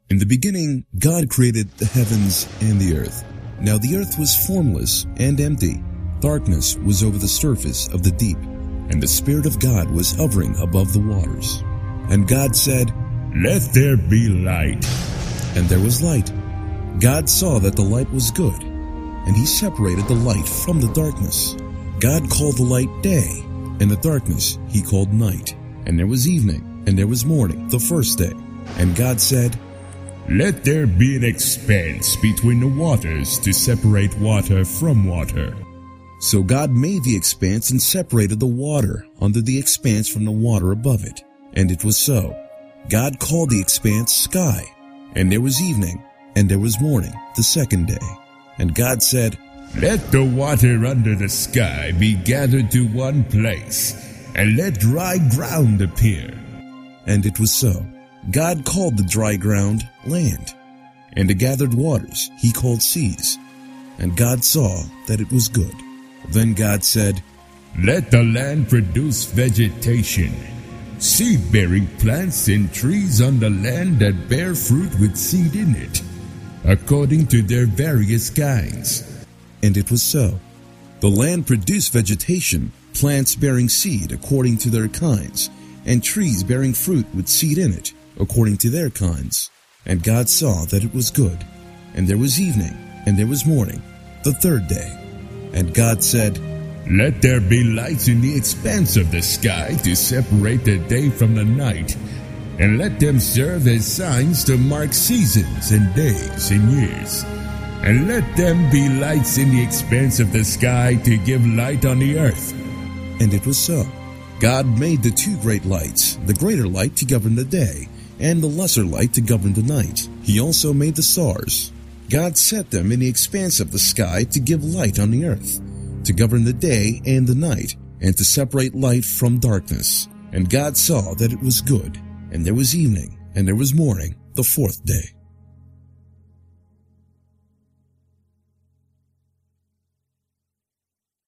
In the beginning, God created the heavens and the earth. Now the earth was formless and empty. Darkness was over the surface of the deep, and the Spirit of God was hovering above the waters. And God said, "Let there be light." And there was light. God saw that the light was good, and He separated the light from the darkness. God called the light day, and the darkness He called night. And there was evening, and there was morning, the first day. And God said, "Let there be an expanse between the waters to separate water from water." So God made the expanse and separated the water under the expanse from the water above it. And it was so. God called the expanse sky. And there was evening, and there was morning, the second day. And God said, "Let the water under the sky be gathered to one place, and let dry ground appear." And it was so. God called the dry ground land, and the gathered waters He called seas. And God saw that it was good. Then God said, "Let the land produce vegetation, seed-bearing plants and trees on the land that bear fruit with seed in it, according to their various kinds." And it was so. The land produced vegetation, plants bearing seed according to their kinds, and trees bearing fruit with seed in it, according to their kinds. And God saw that it was good. And there was evening, and there was morning, the third day. And God said, "Let there be lights in the expanse of the sky to separate the day from the night, and let them serve as signs to mark seasons and days and years. And let them be lights in the expanse of the sky to give light on the earth." And it was so. God made the two great lights, the greater light to govern the day, and the lesser light to govern the night. He also made the stars. God set them in the expanse of the sky to give light on the earth, to govern the day and the night, and to separate light from darkness. And God saw that it was good. And there was evening, and there was morning, the fourth day.